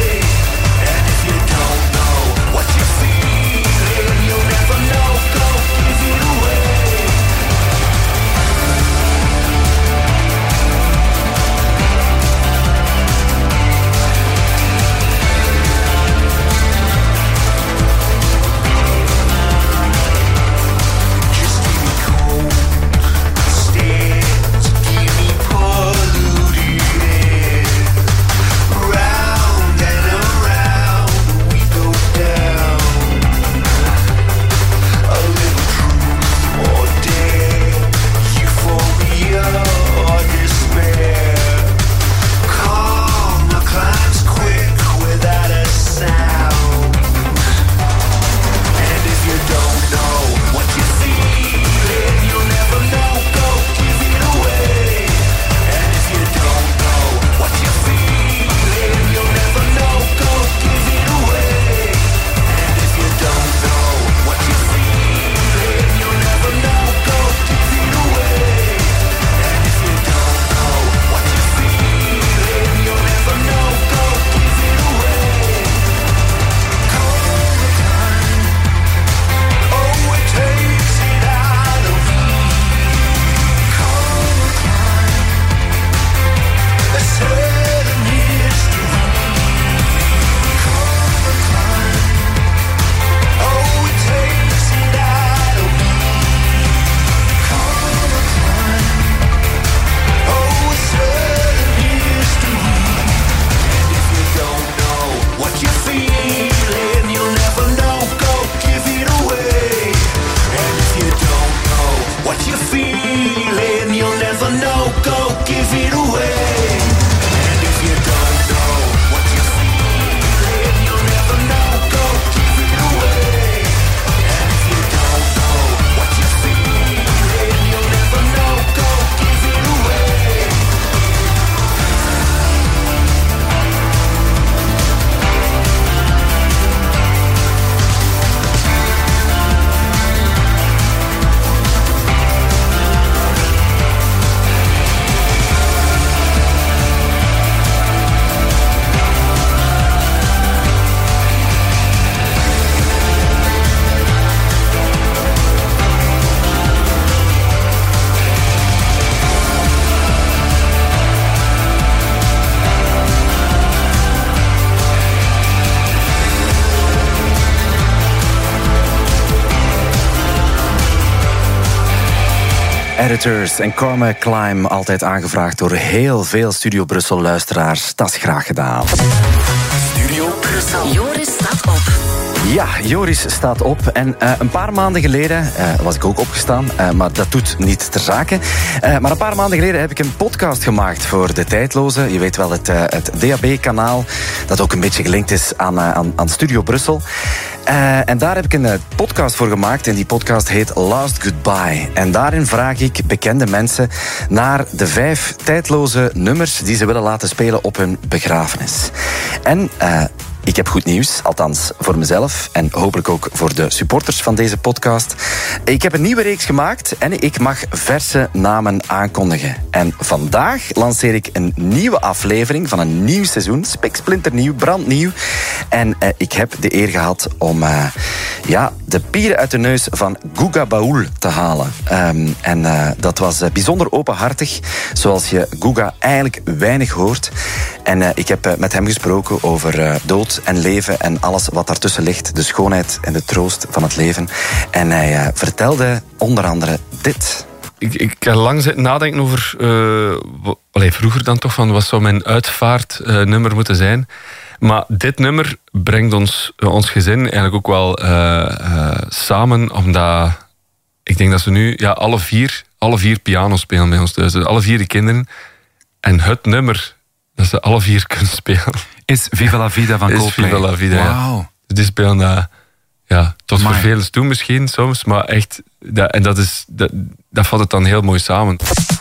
Editors en Karma Climb, altijd aangevraagd door heel veel Studio Brussel luisteraars. Dat is graag gedaan. Studio Brussel. Joris staat op. Ja, Joris staat op. En uh, een paar maanden geleden uh, was ik ook opgestaan, uh, maar dat doet niet ter zake. Uh, maar een paar maanden geleden heb ik een podcast gemaakt voor De Tijdloze. Je weet wel, het, uh, het D A B-kanaal, dat ook een beetje gelinkt is aan, uh, aan, aan Studio Brussel. Uh, en daar heb ik een uh, podcast voor gemaakt en die podcast heet Last Goodbye. En daarin vraag ik bekende mensen naar de vijf tijdloze nummers die ze willen laten spelen op hun begrafenis. En uh, ik heb goed nieuws, althans voor mezelf en hopelijk ook voor de supporters van deze podcast. Ik heb een nieuwe reeks gemaakt en ik mag verse namen aankondigen. En vandaag lanceer ik een nieuwe aflevering van een nieuw seizoen, spiksplinternieuw, brandnieuw. En eh, ik heb de eer gehad om eh, ja, de pieren uit de neus van Guga Baul te halen. Um, en uh, dat was uh, bijzonder openhartig, zoals je Guga eigenlijk weinig hoort. En uh, ik heb uh, met hem gesproken over uh, dood en leven en alles wat daartussen ligt. De schoonheid en de troost van het leven. En hij uh, vertelde onder andere dit. Ik, ik heb lang zitten nadenken over... Uh, w- allee, vroeger dan toch, van wat zou mijn uitvaartnummer uh, moeten zijn. Maar dit nummer brengt ons, uh, ons gezin eigenlijk ook wel uh, uh, samen, omdat ik denk dat ze nu ja, alle, vier, alle vier piano spelen bij ons thuis. Dus alle vier de kinderen. En het nummer dat ze alle vier kunnen spelen is Viva la Vida van Coldplay. Is Viva la Vida, wow. Ja. Dus die spelen dat... Ja, tot vervelend toe misschien soms, maar echt... Dat, en dat, is, dat, dat vat het dan heel mooi samen.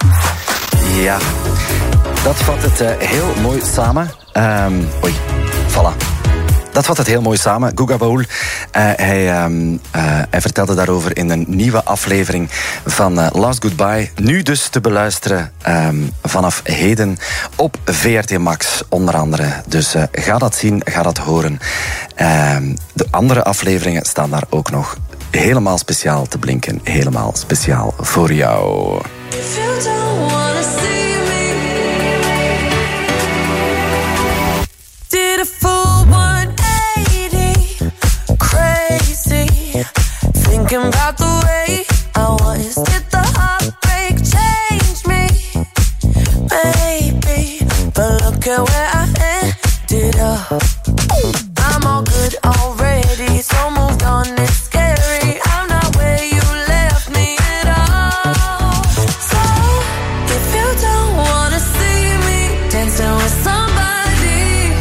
Ja, dat vat het uh, heel mooi samen. Um, oei, voilà. Dat vat het heel mooi samen. Guga Baul, uh, hij, um, uh, hij vertelde daarover in een nieuwe aflevering van uh, Last Goodbye. Nu dus te beluisteren um, vanaf heden op V R T Max onder andere. Dus uh, ga dat zien, ga dat horen. Uh, de andere afleveringen staan daar ook nog helemaal speciaal te blinken. Helemaal speciaal voor jou. Thinking about the way I was. Did the heartbreak change me? Maybe, but look at where I ended up. I'm all good already, so moved on, it's scary. I'm not where you left me at all. So, if you don't wanna see me dancing with somebody,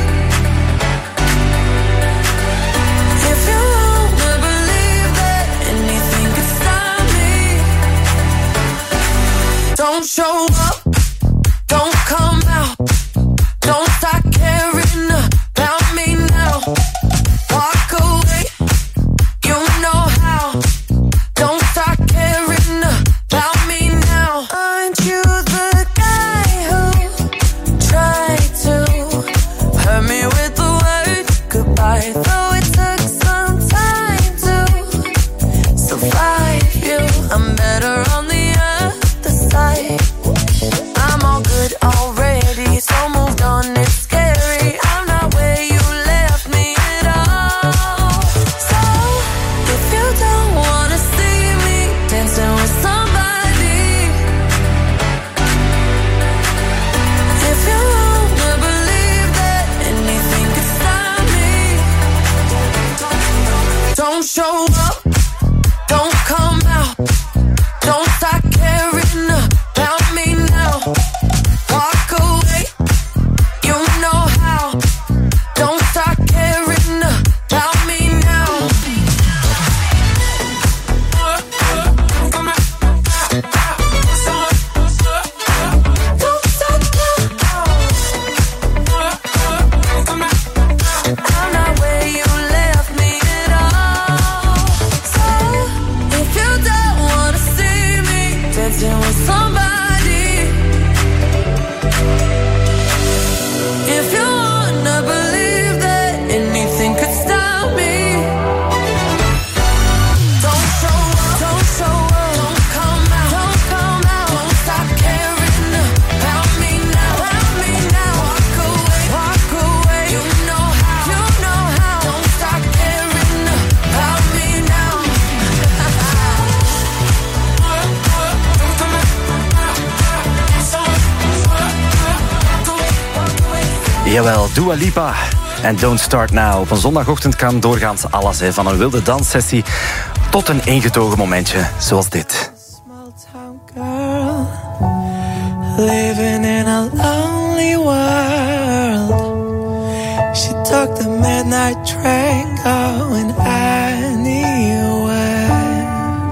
if you wanna believe that anything could stop me, don't show up, don't come out, don't start caring about me. Jawel, Dua Lipa en Don't Start Now. Op een zondagochtend kan doorgaans alles, hè, van een wilde danssessie tot een ingetogen momentje zoals dit. Girl, living in a lonely world. She took the midnight train going anywhere.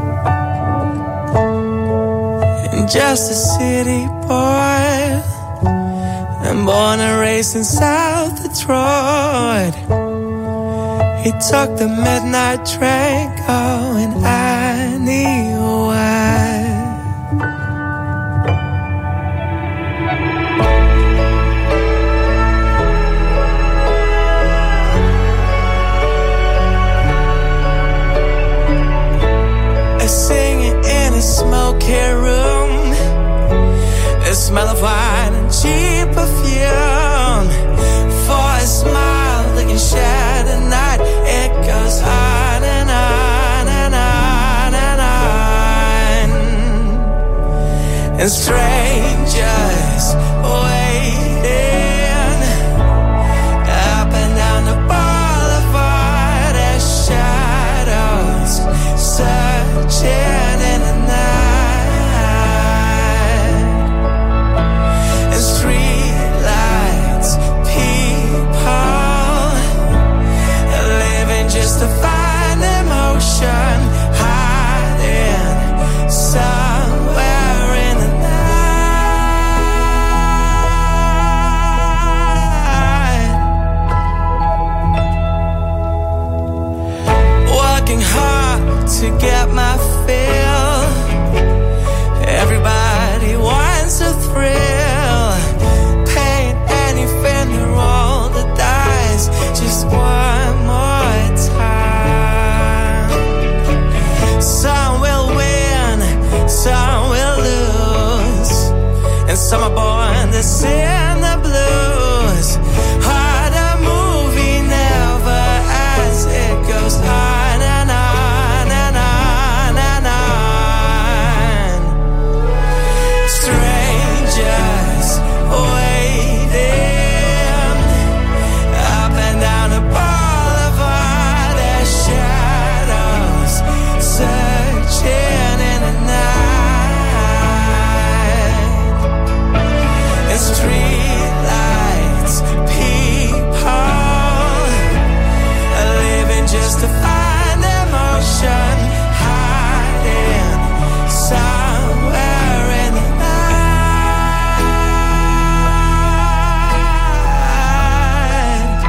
And just a city boy, and born and raised in South Detroit. He took the midnight train going anywhere. Singing in a smoky room, a smell of wine and cheap perfume. For a smile that can share the night, it goes on and on and on and on. And strangers waiting up and down the boulevard as shadows searching in the night. And street lights, people living just to find emotion, hiding somewhere in the night. Working hard to get my fill. Everybody wants a thrill. Paint anything to roll the dice just one more time. Some will win, some will lose, and some are born to sing the blues. Hard a movie never ends, it goes on and on and on and on. Strangers waiting up and down the boulevard as shadows searching in the night. And street lights, people living just to find emotion, hiding somewhere in the night.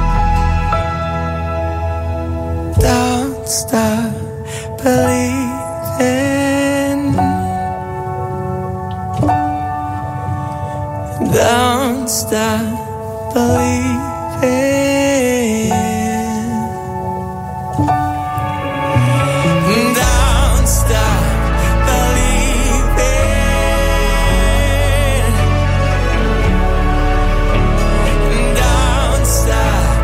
Don't stop believing. Don't stop believing. Don't stop believing. Don't stop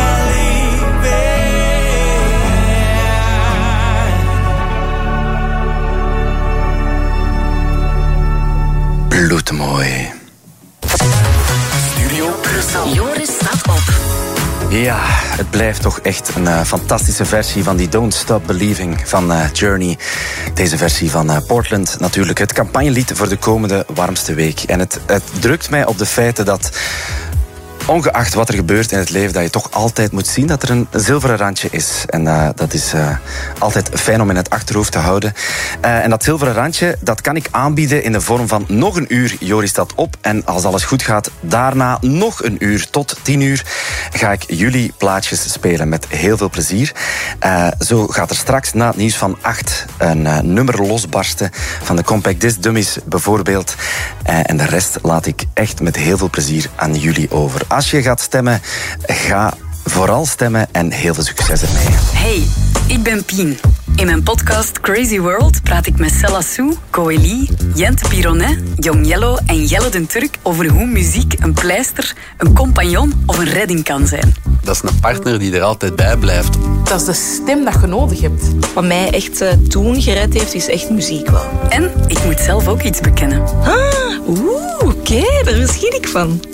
believing. Bloedmooi. Studio Brussel. Joris staat op. Ja, het blijft toch echt een uh, fantastische versie van die Don't Stop Believing van uh, Journey. Deze versie van uh, Portland, natuurlijk het campagnelied voor de komende warmste week. En het, het drukt mij op de feiten dat, ongeacht wat er gebeurt in het leven, dat je toch altijd moet zien dat er een zilveren randje is. En uh, dat is uh, altijd fijn om in het achterhoofd te houden. Uh, en dat zilveren randje, dat kan ik aanbieden in de vorm van nog een uur Joris staat op. En als alles goed gaat, daarna nog een uur tot tien uur ga ik jullie plaatjes spelen met heel veel plezier. Uh, zo gaat er straks na het nieuws van acht een uh, nummer losbarsten van de Compact Disc Dummies bijvoorbeeld. Uh, en de rest laat ik echt met heel veel plezier aan jullie over. Als je gaat stemmen, ga vooral stemmen en heel veel succes ermee. Hey, ik ben Pien. In mijn podcast Crazy World praat ik met Sella Sou, Coeli, Jente Pironnet, Young Yellow en Jelle den Turk over hoe muziek een pleister, een compagnon of een redding kan zijn. Dat is een partner die er altijd bij blijft. Dat is de stem dat je nodig hebt. Wat mij echt uh, toen gered heeft, is echt muziek wel. En ik moet zelf ook iets bekennen. Ah, oeh, oké, okay, daar verschiet ik van.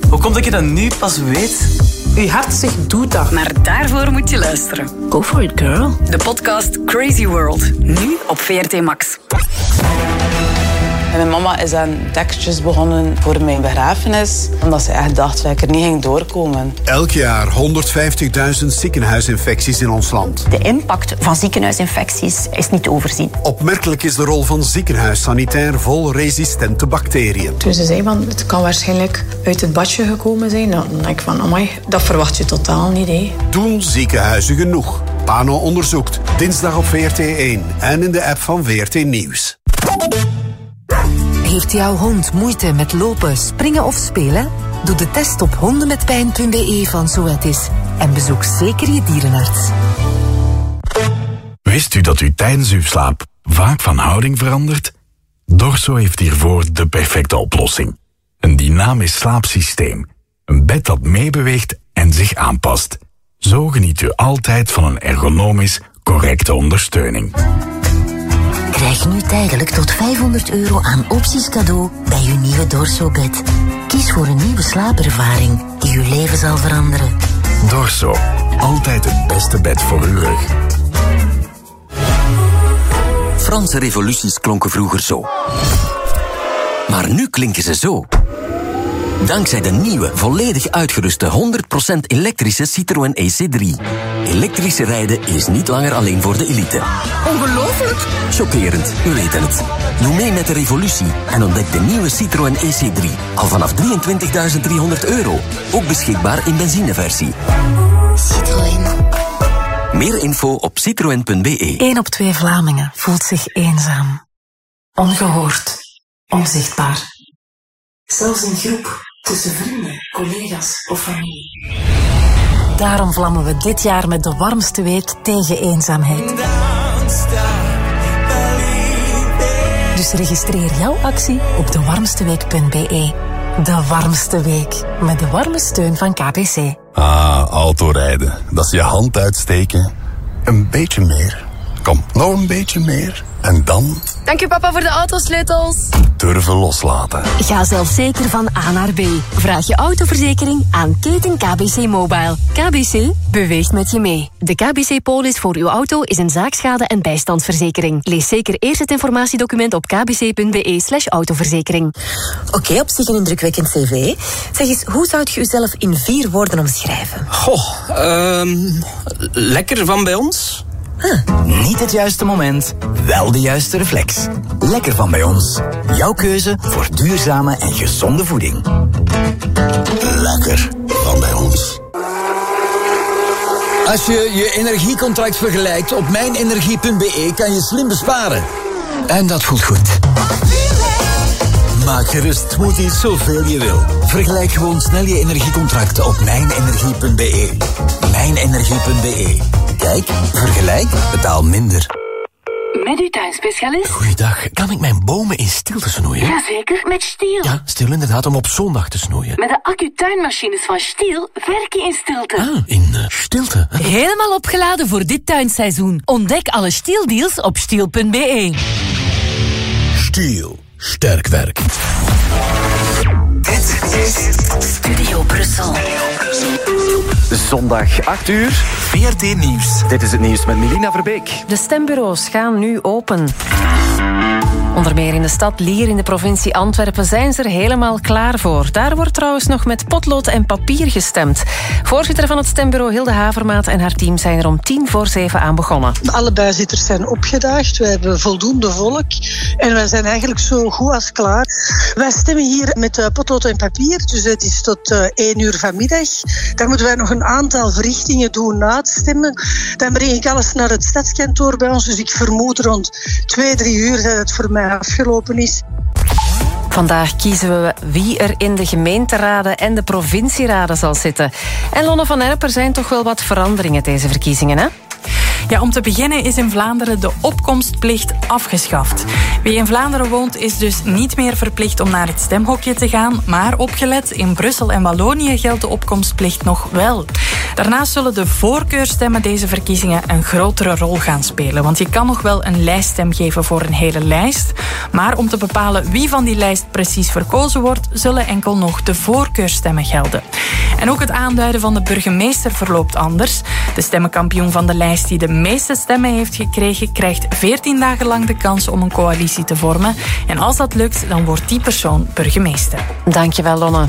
Hoe komt dat je dat nu pas weet? Uw hart zegt doe dat. Maar daarvoor moet je luisteren. Go for it, girl. De podcast Crazy World. Nu op V R T Max. En mijn mama is aan tekstjes begonnen voor mijn begrafenis, omdat ze echt dacht dat ik er niet ging doorkomen. Elk jaar honderdvijftigduizend ziekenhuisinfecties in ons land. De impact van ziekenhuisinfecties is niet te overzien. Opmerkelijk is de rol van ziekenhuissanitair vol resistente bacteriën. Toen ze zei van, het kan waarschijnlijk uit het badje gekomen zijn, dan denk ik van, amai, dat verwacht je totaal niet, hè. Doen ziekenhuizen genoeg? Pano onderzoekt. Dinsdag op V R T één en in de app van V R T Nieuws. Heeft jouw hond moeite met lopen, springen of spelen? Doe de test op hondenmetpijn punt b e van Zoetis en bezoek zeker je dierenarts. Wist u dat u tijdens uw slaap vaak van houding verandert? Dorso heeft hiervoor de perfecte oplossing. Een dynamisch slaapsysteem. Een bed dat meebeweegt en zich aanpast. Zo geniet u altijd van een ergonomisch correcte ondersteuning. Krijg nu tijdelijk tot vijfhonderd euro aan opties cadeau bij uw nieuwe Dorso-bed. Kies voor een nieuwe slaapervaring die uw leven zal veranderen. Dorso, altijd het beste bed voor uw rug. Franse revoluties klonken vroeger zo. Maar nu klinken ze zo. Dankzij de nieuwe, volledig uitgeruste honderd procent elektrische Citroën E C drie. Elektrische rijden is niet langer alleen voor de elite. Ongelooflijk! Chockerend, we weten het. Doe mee met de revolutie en ontdek de nieuwe Citroën E C drie. Al vanaf drieëntwintigduizend driehonderd euro. Ook beschikbaar in benzineversie. Citroën. Meer info op citroën punt b e. Eén op twee Vlamingen voelt zich eenzaam. Ongehoord. Onzichtbaar. Zelfs in groep, tussen vrienden, collega's of familie. Daarom vlammen we dit jaar met de warmste week tegen eenzaamheid. Dus registreer jouw actie op de warmste week punt b e. De warmste week, met de warme steun van K B C. Ah, autorijden. Dat is je hand uitsteken. Een beetje meer. Kom, nog een beetje meer. En dan Dank u papa voor de autosleutels. durven loslaten. Ga zelfzeker van A naar B. Vraag je autoverzekering aan Keten K B C Mobile. K B C beweegt met je mee. De K B C-polis voor uw auto is een zaakschade- en bijstandsverzekering. Lees zeker eerst het informatiedocument op kbc punt b e slash autoverzekering. Oké, okay, op zich een indrukwekkend cv. Zeg eens, hoe zou je jezelf in vier woorden omschrijven? Goh, um, lekker van bij ons. Huh. Niet het juiste moment, wel de juiste reflex. Lekker van bij ons. Jouw keuze voor duurzame en gezonde voeding. Lekker van bij ons. Als je je energiecontract vergelijkt op mijnenergie punt b e kan je slim besparen. En dat voelt goed. Maak gerust smoothies zoveel je wil. Vergelijk gewoon snel je energiecontracten op mijnenergie punt b e. mijnenergie punt b e. Kijk, vergelijk, betaal minder. Met uw tuinspecialist? Goeiedag, kan ik mijn bomen in stilte snoeien? Jazeker, met Stiel. Ja, stil inderdaad, om op zondag te snoeien. Met de accu-tuinmachines van Stiel werk je in stilte. Ah, in uh, stilte. Huh? Helemaal opgeladen voor dit tuinseizoen. Ontdek alle Stiel-deals op stiel punt b e. Stiel, sterk werk. Dit is Studio Brussel. Zondag acht uur. V R T Nieuws. Dit is het nieuws met Melina Verbeek. De stembureaus gaan nu open. Onder meer in de stad Lier in de provincie Antwerpen zijn ze er helemaal klaar voor. Daar wordt trouwens nog met potlood en papier gestemd. Voorzitter van het stembureau Hilde Havermaat en haar team zijn er om tien voor zeven aan begonnen. Alle bijzitters zijn opgedaagd. We hebben voldoende volk. En wij zijn eigenlijk zo goed als klaar. Wij stemmen hier met potlood en papier. Dus het is tot uh, één uur vanmiddag. Dan moeten wij nog een aantal verrichtingen doen na het stemmen. Dan breng ik alles naar het stadskantoor bij ons. Dus ik vermoed rond twee, drie uur dat het voor mij afgelopen is. Vandaag kiezen we wie er in de gemeenteraden en de provincieraden zal zitten. En Lonne van Erp, er zijn toch wel wat veranderingen deze verkiezingen, hè? Ja, om te beginnen is in Vlaanderen de opkomstplicht afgeschaft. Wie in Vlaanderen woont is dus niet meer verplicht om naar het stemhokje te gaan, maar opgelet, in Brussel en Wallonië geldt de opkomstplicht nog wel. Daarnaast zullen de voorkeurstemmen deze verkiezingen een grotere rol gaan spelen. Want je kan nog wel een lijststem geven voor een hele lijst. Maar om te bepalen wie van die lijst precies verkozen wordt, zullen enkel nog de voorkeurstemmen gelden. En ook het aanduiden van de burgemeester verloopt anders. De stemmenkampioen van de lijst die de meeste stemmen heeft gekregen, krijgt veertien dagen lang de kans om een coalitie te vormen. En als dat lukt, dan wordt die persoon burgemeester. Dankjewel, Lonne.